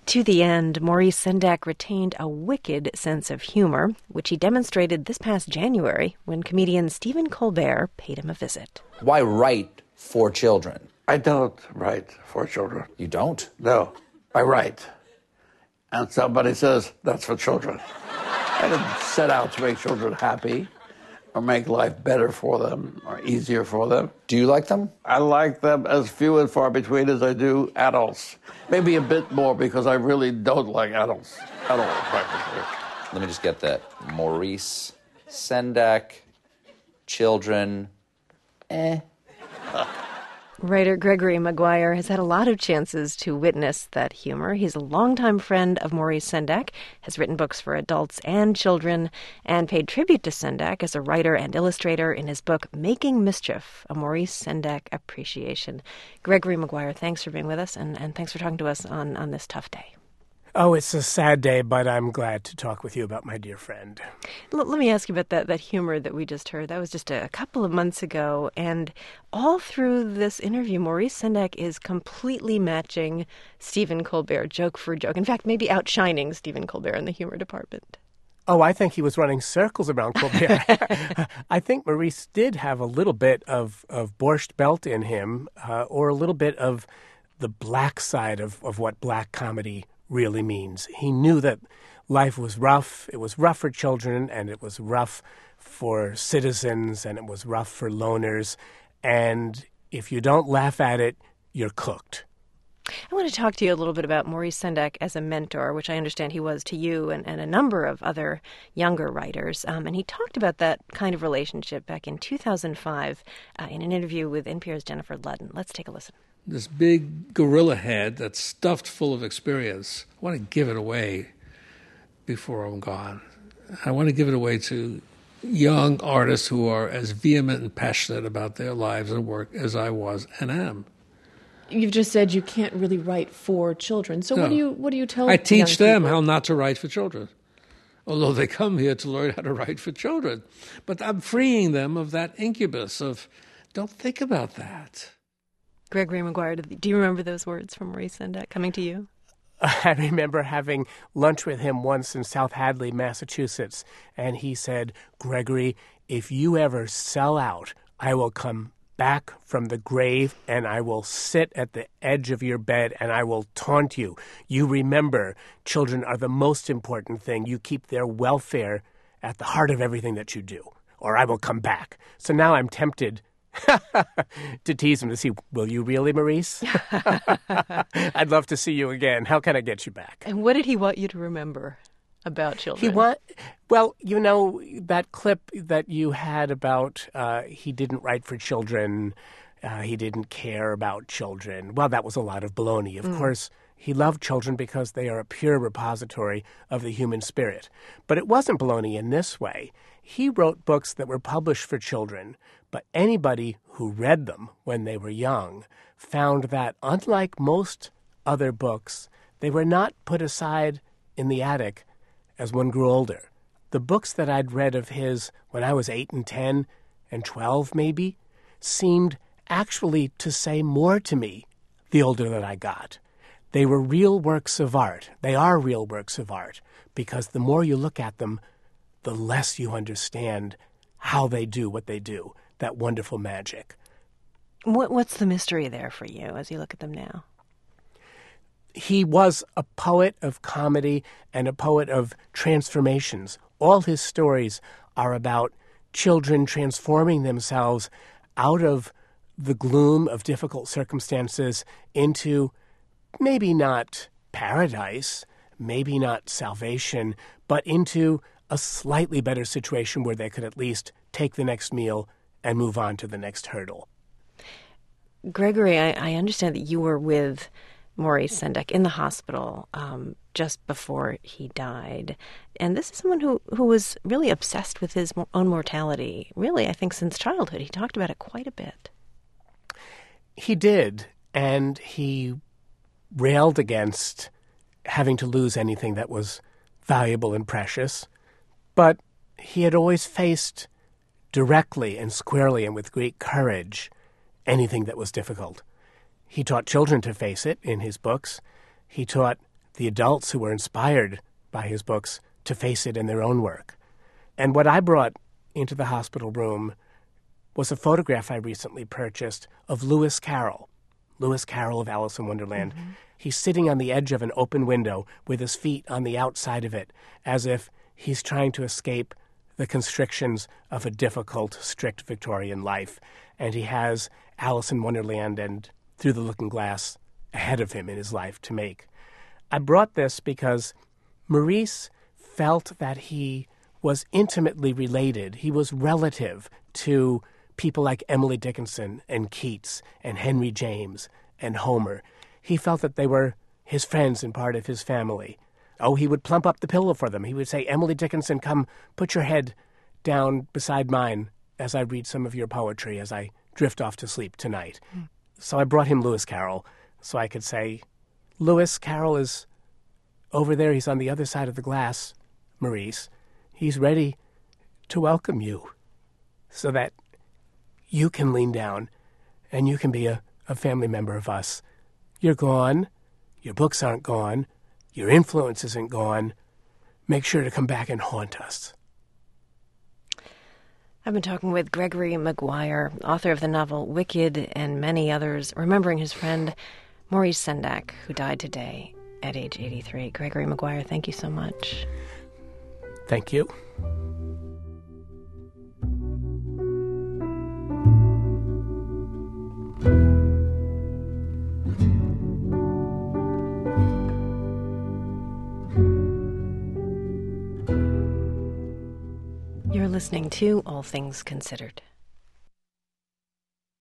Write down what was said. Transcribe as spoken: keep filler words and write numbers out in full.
To the end, Maurice Sendak retained a wicked sense of humor, which he demonstrated this past January when comedian Stephen Colbert paid him a visit. Why write for children? I don't write for children. You don't? No, I write. And somebody says, that's for children. I didn't set out to make children happy or make life better for them or easier for them. Do you like them? I like them as few and far between as I do adults. Maybe a bit more because I really don't like adults at all, practically. Let me just get that. Maurice Sendak, children, eh. Writer Gregory Maguire has had a lot of chances to witness that humor. He's a longtime friend of Maurice Sendak, has written books for adults and children, and paid tribute to Sendak as a writer and illustrator in his book Making Mischief, a Maurice Sendak appreciation. Gregory Maguire, thanks for being with us, and, and thanks for talking to us on, on this tough day. Oh, it's a sad day, but I'm glad to talk with you about my dear friend. L- let me ask you about that, that humor that we just heard. That was just a, a couple of months ago, and all through this interview, Maurice Sendak is completely matching Stephen Colbert, joke for joke. In fact, maybe outshining Stephen Colbert in the humor department. Oh, I think he was running circles around Colbert. I think Maurice did have a little bit of, of Borscht Belt in him, uh, or a little bit of the black side of, of what black comedy really means. He knew that life was rough. It was rough for children, and it was rough for citizens, and it was rough for loners. And if you don't laugh at it, you're cooked. I want to talk to you a little bit about Maurice Sendak as a mentor, which I understand he was to you and, and a number of other younger writers. Um, and he talked about that kind of relationship back in two thousand five uh, in an interview with N P R's Jennifer Ludden. Let's take a listen. This big gorilla head that's stuffed full of experience. I want to give it away before I'm gone. I want to give it away to young artists who are as vehement and passionate about their lives and work as I was and am. You've just said you can't really write for children. So No. what do you what do you tell I teach them people? how not to write for children, although they come here to learn how to write for children. But I'm freeing them of that incubus of, don't think about that. Gregory Maguire, do you remember those words from Maurice Sendak coming to you? I remember having lunch with him once in South Hadley, Massachusetts, and he said, Gregory, if you ever sell out, I will come back from the grave and I will sit at the edge of your bed and I will taunt you. You remember, children are the most important thing. You keep their welfare at the heart of everything that you do, or I will come back. So now I'm tempted to tease him to see, will you really, Maurice? I'd love to see you again. How can I get you back? And what did he want you to remember about children? He want, well, you know, that clip that you had about uh, he didn't write for children, uh, he didn't care about children. Well, that was a lot of baloney. Of mm. course, he loved children because they are a pure repository of the human spirit. But it wasn't baloney in this way. He wrote books that were published for children, but anybody who read them when they were young found that, unlike most other books, they were not put aside in the attic as one grew older. The books that I'd read of his when I was eight and ten and twelve maybe seemed actually to say more to me the older that I got. They were real works of art. They are real works of art because the more you look at them, the less you understand how they do what they do, that wonderful magic. What, what's the mystery there for you as you look at them now? He was a poet of comedy and a poet of transformations. All his stories are about children transforming themselves out of the gloom of difficult circumstances into maybe not paradise, maybe not salvation, but into a slightly better situation where they could at least take the next meal and move on to the next hurdle. Gregory, I, I understand that you were with Maurice Sendak in the hospital um, just before he died. And this is someone who, who was really obsessed with his own mortality, really, I think, since childhood. He talked about it quite a bit. He did, and he railed against having to lose anything that was valuable and precious. But he had always faced directly and squarely and with great courage anything that was difficult. He taught children to face it in his books. He taught the adults who were inspired by his books to face it in their own work. And what I brought into the hospital room was a photograph I recently purchased of Lewis Carroll, Lewis Carroll of Alice in Wonderland. Mm-hmm. He's sitting on the edge of an open window with his feet on the outside of it, as if he's trying to escape the constrictions of a difficult, strict Victorian life. And he has Alice in Wonderland and Through the Looking Glass ahead of him in his life to make. I brought this because Maurice felt that he was intimately related. He was relative to people like Emily Dickinson and Keats and Henry James and Homer. He felt that they were his friends and part of his family. Oh, he would plump up the pillow for them. He would say, Emily Dickinson, come put your head down beside mine as I read some of your poetry as I drift off to sleep tonight. Mm. So I brought him Lewis Carroll so I could say, Lewis Carroll is over there. He's on the other side of the glass, Maurice. He's ready to welcome you so that you can lean down and you can be a, a family member of us. You're gone. Your books aren't gone. Your influence isn't gone. Make sure to come back and haunt us. I've been talking with Gregory Maguire, author of the novel Wicked and many others, remembering his friend Maurice Sendak, who died today at age eighty-three. Gregory Maguire, thank you so much. Thank you. You're listening to All Things Considered.